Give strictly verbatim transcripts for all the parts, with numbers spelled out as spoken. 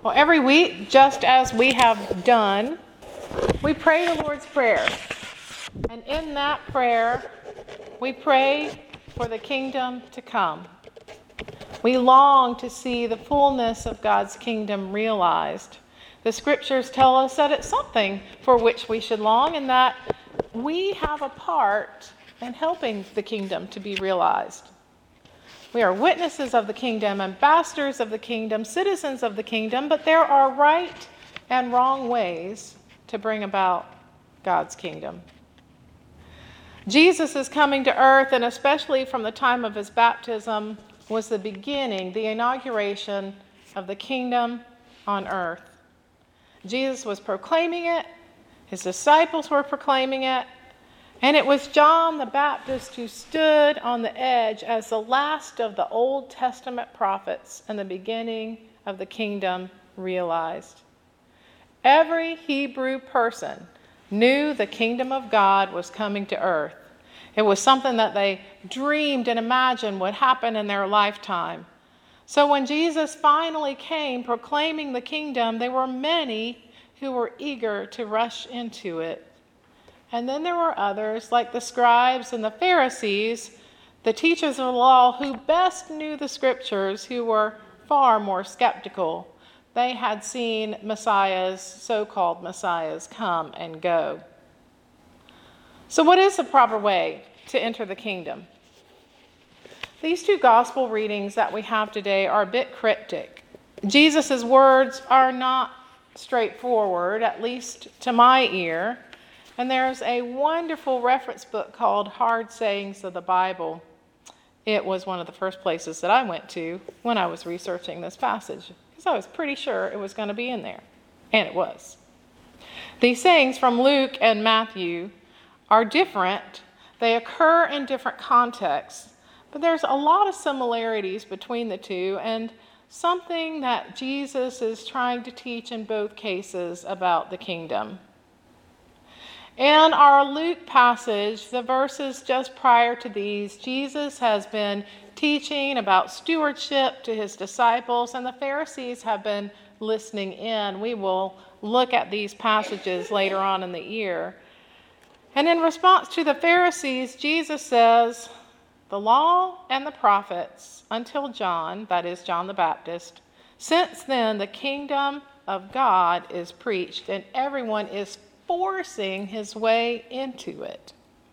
Well, every week, just as we have done, we pray the Lord's Prayer. And in that prayer, we pray for the kingdom to come. We long to see the fullness of God's kingdom realized. The scriptures tell us that it's something for which we should long, and that we have a part in helping the kingdom to be realized. We are witnesses of the kingdom, ambassadors of the kingdom, citizens of the kingdom, but there are right and wrong ways to bring about God's kingdom. Jesus' coming to earth, and especially from the time of his baptism, was the beginning, the inauguration of the kingdom on earth. Jesus was proclaiming it, his disciples were proclaiming it, and it was John the Baptist who stood on the edge as the last of the Old Testament prophets and the beginning of the kingdom realized. Every Hebrew person knew the kingdom of God was coming to earth. It was something that they dreamed and imagined would happen in their lifetime. So when Jesus finally came proclaiming the kingdom, there were many who were eager to rush into it. And then there were others, like the scribes and the Pharisees, the teachers of the law, who best knew the scriptures, who were far more skeptical. They had seen messiahs, so-called messiahs, come and go. So what is the proper way to enter the kingdom? These two gospel readings that we have today are a bit cryptic. Jesus' words are not straightforward, at least to my ear. And there's a wonderful reference book called Hard Sayings of the Bible. It was one of the first places that I went to when I was researching this passage, because I was pretty sure it was going to be in there. And it was. These sayings from Luke and Matthew are different. They occur in different contexts, but there's a lot of similarities between the two, and something that Jesus is trying to teach in both cases about the kingdom. In our Luke passage, the verses just prior to these, Jesus has been teaching about stewardship to his disciples, and the Pharisees have been listening in. We will look at these passages later on in the year. And in response to the Pharisees, Jesus says, the law and the prophets until John, that is John the Baptist, since then the kingdom of God is preached, and everyone is forcing his way into it.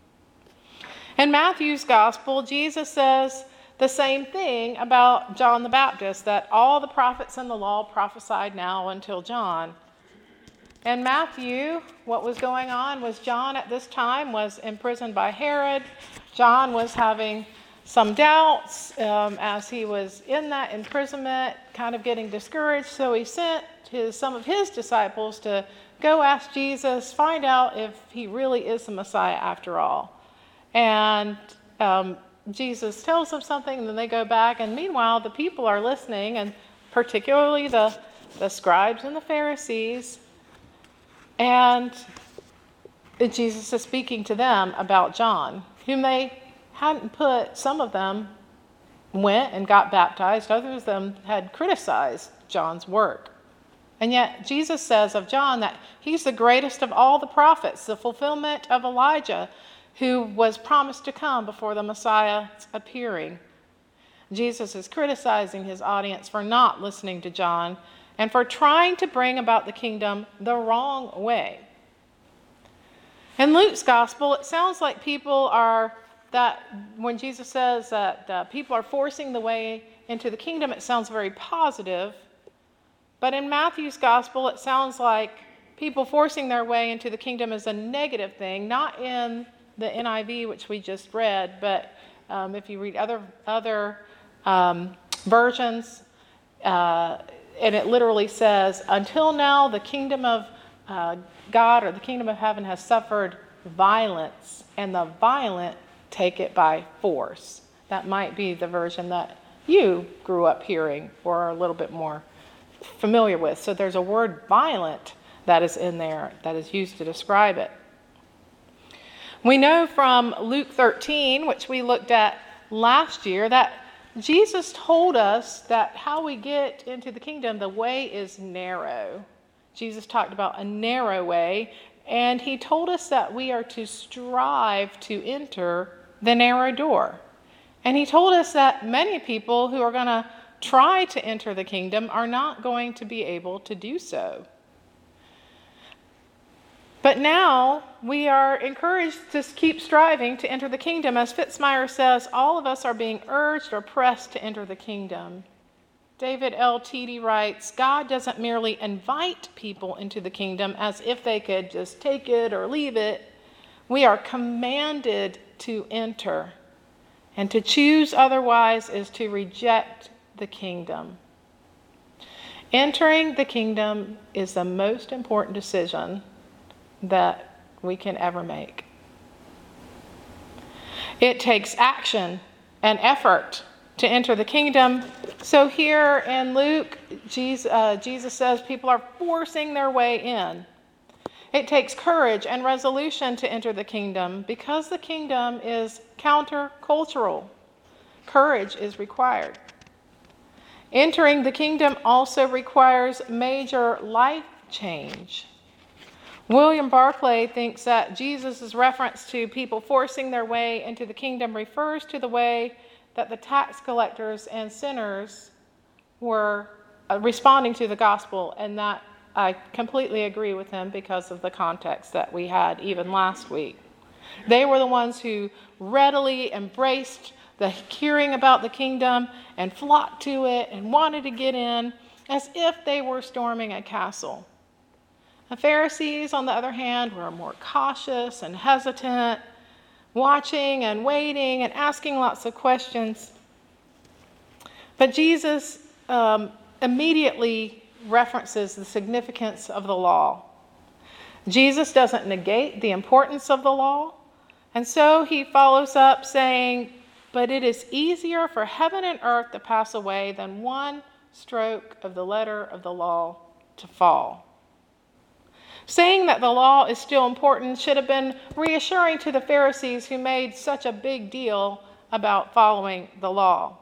In Matthew's gospel, Jesus says the same thing about John the Baptist, that all the prophets and the law prophesied now until John. In Matthew, what was going on was John at this time was imprisoned by Herod. John was having some doubts um, as he was in that imprisonment, kind of getting discouraged. So he sent his, some of his disciples to go ask Jesus, find out if he really is the Messiah after all. And um, Jesus tells them something, and then they go back. And meanwhile, the people are listening, and particularly the, the scribes and the Pharisees. And Jesus is speaking to them about John, whom they hadn't put. Some of them went and got baptized. Others of them had criticized John's work. And yet Jesus says of John that he's the greatest of all the prophets, the fulfillment of Elijah, who was promised to come before the Messiah's appearing. Jesus is criticizing his audience for not listening to John and for trying to bring about the kingdom the wrong way. In Luke's gospel, it sounds like people are, that when Jesus says that uh, people are forcing the way into the kingdom, it sounds very positive. But in Matthew's gospel, it sounds like people forcing their way into the kingdom is a negative thing, not in the N I V, which we just read, but um, if you read other other um, versions, uh, and it literally says, until now the kingdom of uh, God or the kingdom of heaven has suffered violence, and the violent take it by force. That might be the version that you grew up hearing or are a little bit more familiar with. So there's a word violent that is in there that is used to describe it. We know from Luke thirteen, which we looked at last year, that Jesus told us that how we get into the kingdom, the way is narrow. Jesus talked about a narrow way, and he told us that we are to strive to enter the narrow door. And he told us that many people who are going to try to enter the kingdom are not going to be able to do so. But now we are encouraged to keep striving to enter the kingdom. As Fitzmyer says, all of us are being urged or pressed to enter the kingdom. David L. Teedy writes, God doesn't merely invite people into the kingdom as if they could just take it or leave it. We are commanded to enter. And to choose otherwise is to reject the kingdom. Entering the kingdom is the most important decision that we can ever make. It takes action and effort to enter the kingdom. So here in Luke, Jesus, uh, Jesus says people are forcing their way in. It takes courage and resolution to enter the kingdom because the kingdom is countercultural. Courage is required. Entering the kingdom also requires major life change. William Barclay thinks that Jesus' reference to people forcing their way into the kingdom refers to the way that the tax collectors and sinners were uh, responding to the gospel, and that I completely agree with him because of the context that we had even last week. They were the ones who readily embraced the hearing about the kingdom and flocked to it and wanted to get in as if they were storming a castle. The Pharisees, on the other hand, were more cautious and hesitant, watching and waiting and asking lots of questions. But Jesus um, immediately references the significance of the law. Jesus doesn't negate the importance of the law, and so he follows up saying, but it is easier for heaven and earth to pass away than one stroke of the letter of the law to fall. Saying that the law is still important should have been reassuring to the Pharisees who made such a big deal about following the law.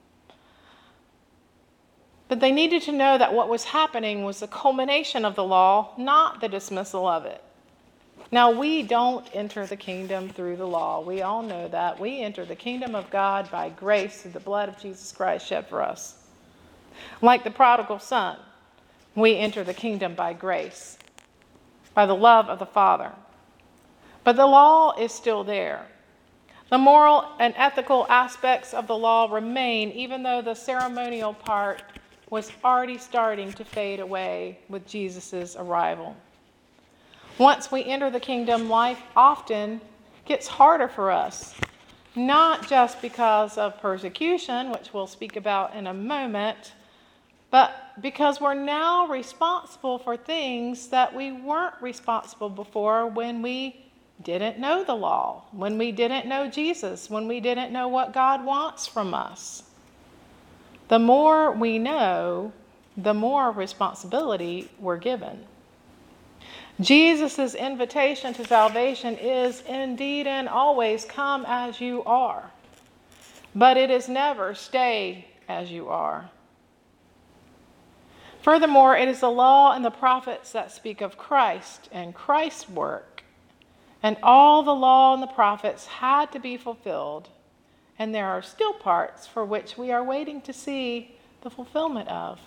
But they needed to know that what was happening was the culmination of the law, not the dismissal of it. Now, we don't enter the kingdom through the law. We all know that. We enter the kingdom of God by grace through the blood of Jesus Christ shed for us. Like the prodigal son, we enter the kingdom by grace, by the love of the Father. But the law is still there. The moral and ethical aspects of the law remain, even though the ceremonial part was already starting to fade away with Jesus' arrival. Once we enter the kingdom, life often gets harder for us, not just because of persecution, which we'll speak about in a moment, but because we're now responsible for things that we weren't responsible before when we didn't know the law, when we didn't know Jesus, when we didn't know what God wants from us. The more we know, the more responsibility we're given. Jesus' invitation to salvation is indeed and always come as you are, but it is never stay as you are. Furthermore, it is the law and the prophets that speak of Christ and Christ's work, and all the law and the prophets had to be fulfilled, and there are still parts for which we are waiting to see the fulfillment of.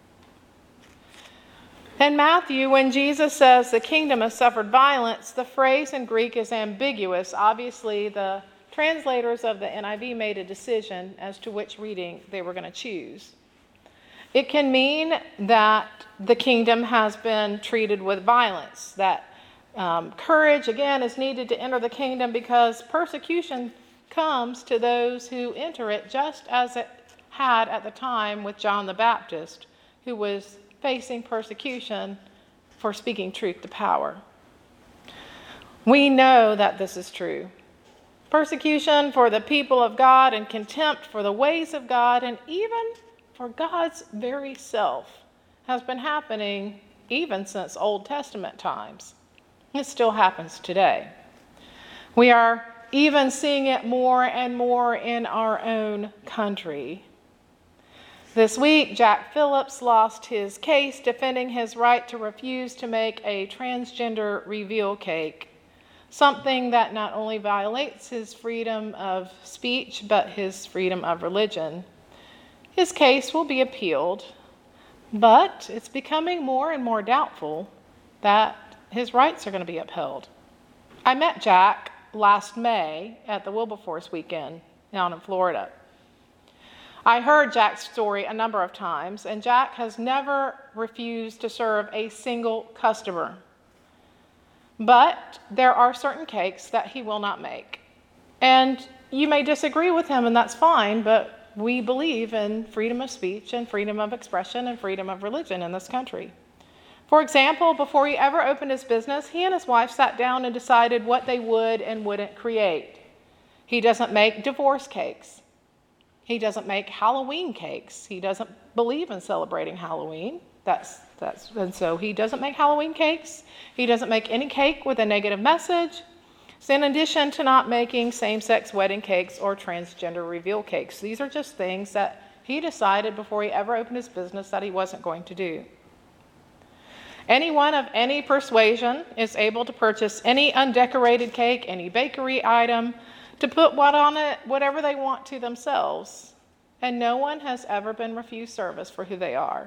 In Matthew, when Jesus says the kingdom has suffered violence, the phrase in Greek is ambiguous. Obviously, the translators of the N I V made a decision as to which reading they were going to choose. It can mean that the kingdom has been treated with violence, that um, courage, again, is needed to enter the kingdom because persecution comes to those who enter it, just as it had at the time with John the Baptist, who was facing persecution for speaking truth to power. We know that this is true. Persecution for the people of God and contempt for the ways of God and even for God's very self has been happening even since Old Testament times. It still happens today. We are even seeing it more and more in our own country. This week, Jack Phillips lost his case defending his right to refuse to make a transgender reveal cake, something that not only violates his freedom of speech, but his freedom of religion. His case will be appealed, but it's becoming more and more doubtful that his rights are going to be upheld. I met Jack last May at the Wilberforce weekend down in Florida. I heard Jack's story a number of times, and Jack has never refused to serve a single customer. But there are certain cakes that he will not make. And you may disagree with him, and that's fine, but we believe in freedom of speech and freedom of expression and freedom of religion in this country. For example, before he ever opened his business, he and his wife sat down and decided what they would and wouldn't create. He doesn't make divorce cakes. He doesn't make Halloween cakes. He doesn't believe in celebrating Halloween. That's that's and so he doesn't make Halloween cakes. He doesn't make any cake with a negative message. So in addition to not making same-sex wedding cakes or transgender reveal cakes, these are just things that he decided before he ever opened his business that he wasn't going to do. Anyone of any persuasion is able to purchase any undecorated cake, any bakery item, to put what on it, whatever they want to themselves, and no one has ever been refused service for who they are.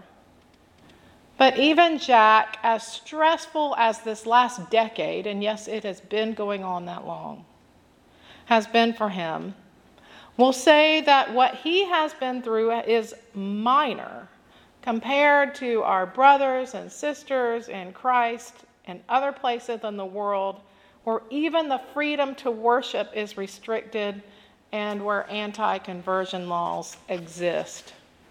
But even Jack, as stressful as this last decade, and yes, it has been going on that long, has been for him, will say that what he has been through is minor compared to our brothers and sisters in Christ and other places in the world where even the freedom to worship is restricted and where anti-conversion laws exist.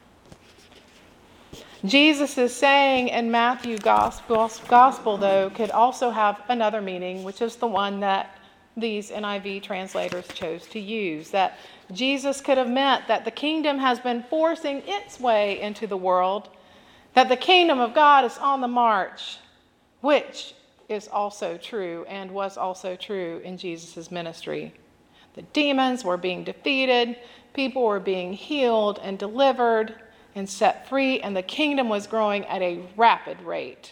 Jesus is saying in Matthew's gospel, gospel, though, could also have another meaning, which is the one that these N I V translators chose to use, that Jesus could have meant that the kingdom has been forcing its way into the world, that the kingdom of God is on the march, which is also true and was also true in Jesus' ministry. The demons were being defeated, people were being healed and delivered and set free, and the kingdom was growing at a rapid rate.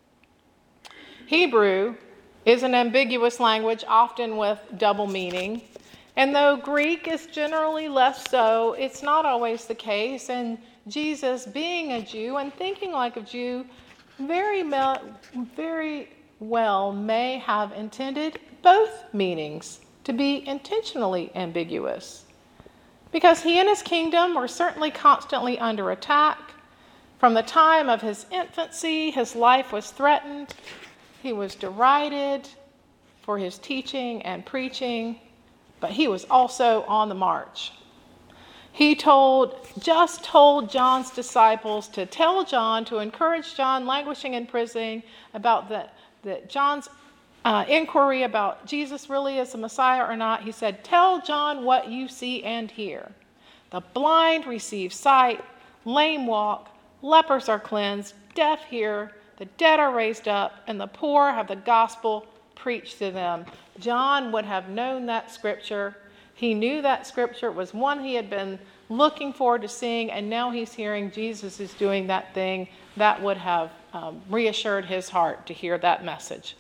Hebrew is an ambiguous language, often with double meaning. And though Greek is generally less so, it's not always the case. And Jesus, being a Jew and thinking like a Jew, very, very well may have intended both meanings to be intentionally ambiguous. Because he and his kingdom were certainly constantly under attack. From the time of his infancy, his life was threatened. He was derided for his teaching and preaching, but he was also on the march. He told, just told John's disciples to tell John, to encourage John languishing in prison, about the, the John's uh, inquiry about Jesus really is the Messiah or not. He said, tell John what you see and hear. The blind receive sight, lame walk, lepers are cleansed, deaf hear, the dead are raised up, and the poor have the gospel preached to them. John would have known that scripture. He knew that scripture was one he had been looking forward to seeing, and now he's hearing Jesus is doing that thing. That would have um, reassured his heart to hear that message.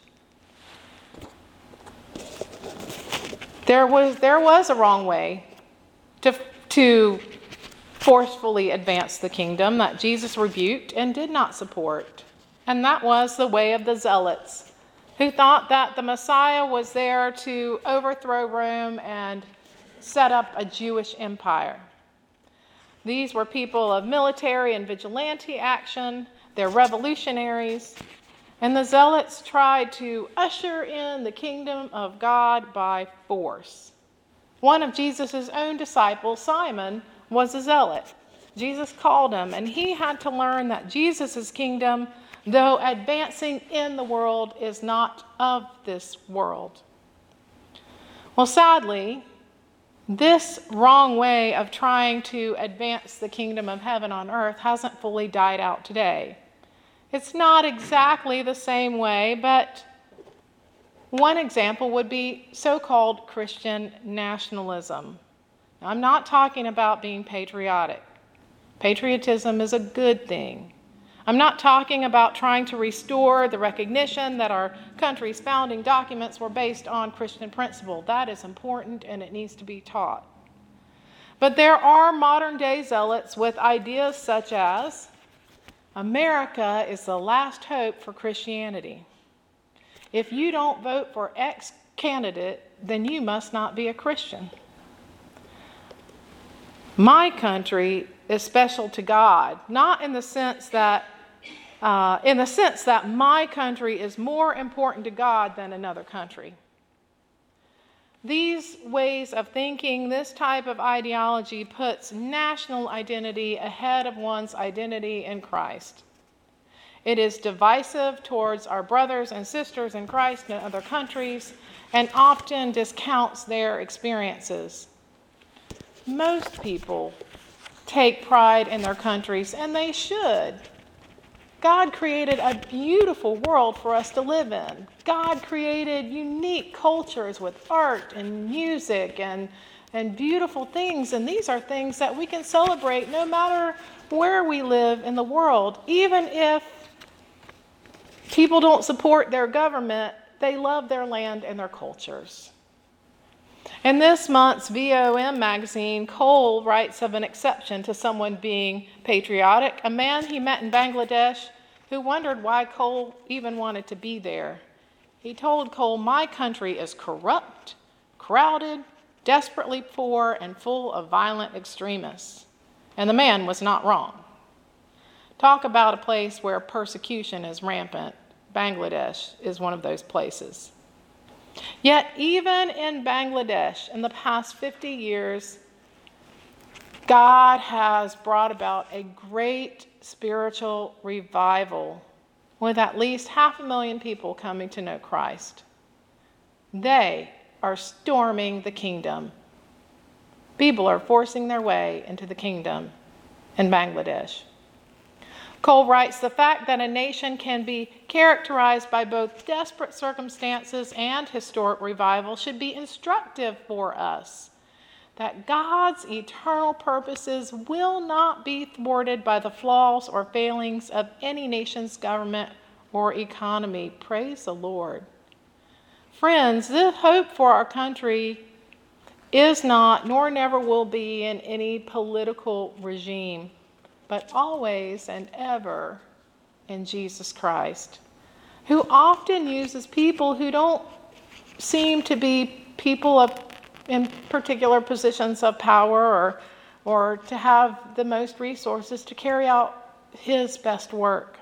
There was, there was a wrong way to, to forcefully advance the kingdom that Jesus rebuked and did not support. And that was the way of the zealots, who thought that the Messiah was there to overthrow Rome and set up a Jewish empire. These were people of military and vigilante action. They're revolutionaries. And the zealots tried to usher in the kingdom of God by force. One of Jesus' own disciples, Simon, was a zealot. Jesus called him, and he had to learn that Jesus' kingdom, though advancing in the world, is not of this world. Well, sadly, this wrong way of trying to advance the kingdom of heaven on earth hasn't fully died out today. It's not exactly the same way, but One example would be so-called Christian nationalism. Now, I'm not talking about being patriotic. Patriotism is a good thing. I'm not talking about trying to restore the recognition that our country's founding documents were based on Christian principle. That is important and it needs to be taught. But there are modern-day zealots with ideas such as, America is the last hope for Christianity. If you don't vote for X candidate, then you must not be a Christian. My country is special to God, not in the sense that, uh, in the sense that my country is more important to God than another country. These ways of thinking, this type of ideology puts national identity ahead of one's identity in Christ. It is divisive towards our brothers and sisters in Christ in other countries and often discounts their experiences. Most people take pride in their countries, and they should. God created a beautiful world for us to live in. God created unique cultures with art and music and, and beautiful things, and these are things that we can celebrate no matter where we live in the world. Even if people don't support their government, they love their land and their cultures. In this month's V O M magazine, Cole writes of an exception to someone being patriotic, a man he met in Bangladesh who wondered why Cole even wanted to be there. He told Cole, "My country is corrupt, crowded, desperately poor, and full of violent extremists." And the man was not wrong. Talk about a place where persecution is rampant. Bangladesh is one of those places. Yet even in Bangladesh, in the past fifty years, God has brought about a great spiritual revival with at least half a million people coming to know Christ. They are storming the kingdom. People are forcing their way into the kingdom in Bangladesh. Cole writes, "The fact that a nation can be characterized by both desperate circumstances and historic revival should be instructive for us, that God's eternal purposes will not be thwarted by the flaws or failings of any nation's government or economy." Praise the Lord. Friends, the hope for our country is not, nor never will be, in any political regime, but always and ever in Jesus Christ, who often uses people who don't seem to be people of, in particular positions of power or, or to have the most resources to carry out his best work.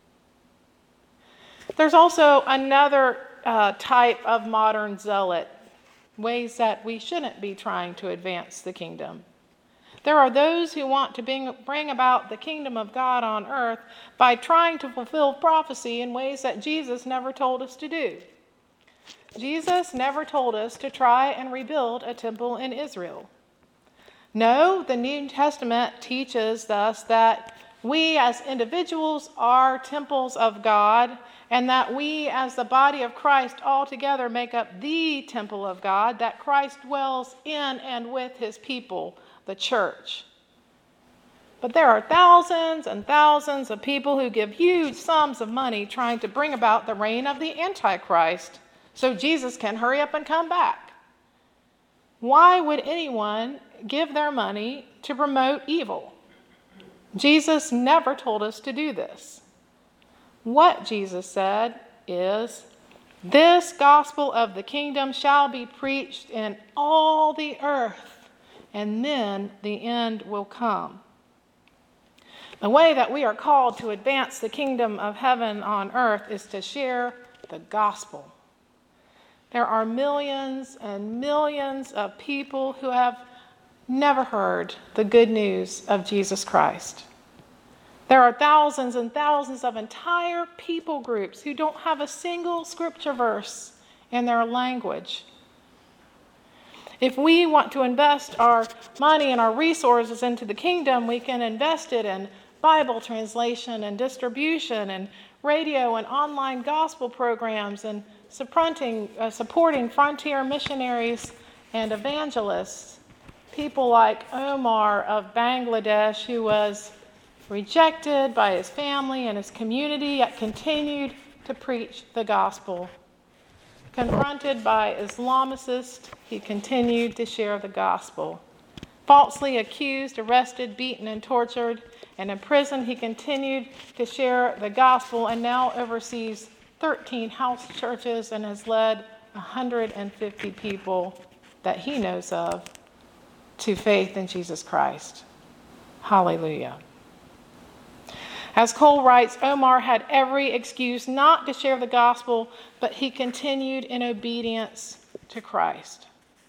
There's also another uh, type of modern zealot, ways that we shouldn't be trying to advance the kingdom. There are those who want to bring, bring about the kingdom of God on earth by trying to fulfill prophecy in ways that Jesus never told us to do. Jesus never told us to try and rebuild a temple in Israel. No, the New Testament teaches us that we as individuals are temples of God, and that we as the body of Christ all together make up the temple of God, that Christ dwells in and with his people, the church. But there are thousands and thousands of people who give huge sums of money trying to bring about the reign of the Antichrist so Jesus can hurry up and come back. Why would anyone give their money to promote evil? Jesus never told us to do this. What Jesus said is, "This gospel of the kingdom shall be preached in all the earth, and then the end will come." The way that we are called to advance the kingdom of heaven on earth is to share the gospel. There are millions and millions of people who have never heard the good news of Jesus Christ. There are thousands and thousands of entire people groups who don't have a single scripture verse in their language. If we want to invest our money and our resources into the kingdom, we can invest it in Bible translation and distribution and radio and online gospel programs and supporting, uh, supporting frontier missionaries and evangelists. People like Omar of Bangladesh, who was rejected by his family and his community, yet continued to preach the gospel. Confronted by Islamicists, he continued to share the gospel. Falsely accused, arrested, beaten, and tortured, and in prison, he continued to share the gospel and now oversees thirteen house churches and has led one hundred fifty people that he knows of to faith in Jesus Christ. Hallelujah. As Cole writes, Omar had every excuse not to share the gospel, but he continued in obedience to Christ.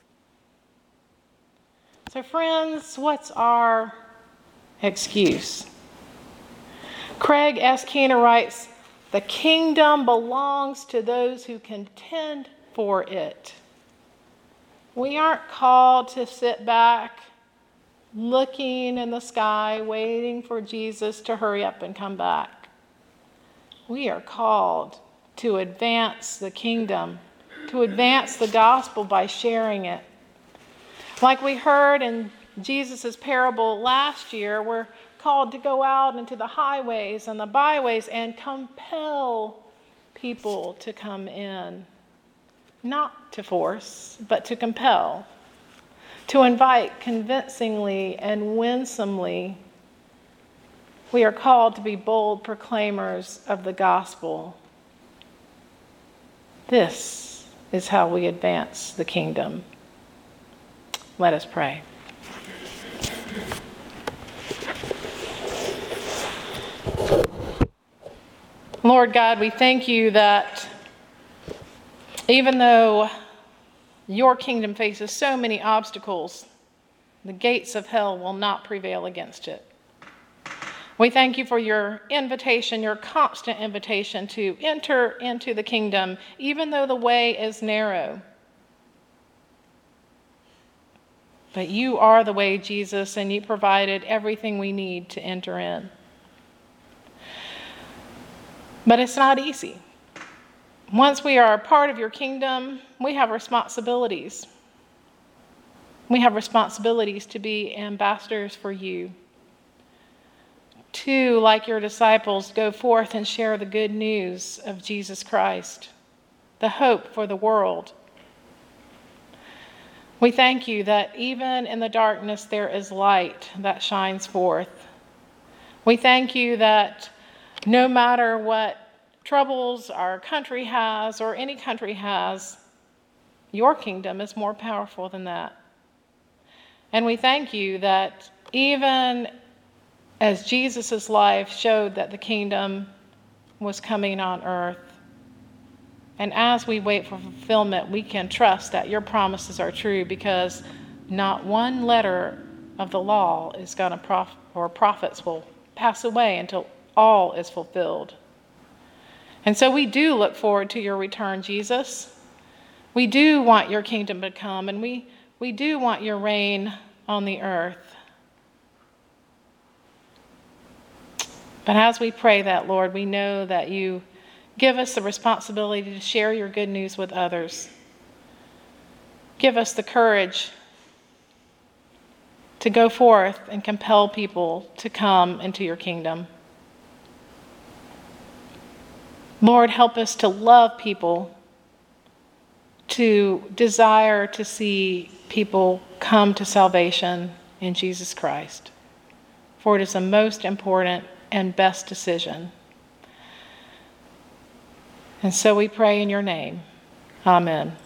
So friends, what's our excuse? Craig S. Keener writes, the kingdom belongs to those who contend for it. We aren't called to sit back looking in the sky, waiting for Jesus to hurry up and come back. We are called to advance the kingdom, to advance the gospel by sharing it. Like we heard in Jesus' parable last year, we're called to go out into the highways and the byways and compel people to come in. Not to force, but to compel. To invite convincingly and winsomely. We are called to be bold proclaimers of the gospel. This is how we advance the kingdom. Let us pray. Lord God, we thank you that even though your kingdom faces so many obstacles, the gates of hell will not prevail against it. We thank you for your invitation, your constant invitation to enter into the kingdom, even though the way is narrow. But you are the way, Jesus, and you provided everything we need to enter in. But it's not easy. Once we are a part of your kingdom, we have responsibilities. We have responsibilities to be ambassadors for you. To, like your disciples, go forth and share the good news of Jesus Christ, the hope for the world. We thank you that even in the darkness there is light that shines forth. We thank you that no matter what troubles our country has or any country has, your kingdom is more powerful than that. And we thank you that even as Jesus' life showed that the kingdom was coming on earth, and as we wait for fulfillment, we can trust that your promises are true, because not one letter of the law is going to prof- or prophets will pass away until all is fulfilled. And so we do look forward to your return, Jesus. We do want your kingdom to come, and we, we do want your reign on the earth. But as we pray that, Lord, we know that you give us the responsibility to share your good news with others. Give us the courage to go forth and compel people to come into your kingdom. Lord, help us to love people, to desire to see people come to salvation in Jesus Christ. For it is the most important and best decision. And so we pray in your name. Amen.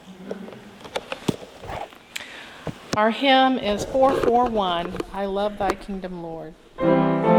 Our hymn is four forty-one, I Love Thy Kingdom, Lord.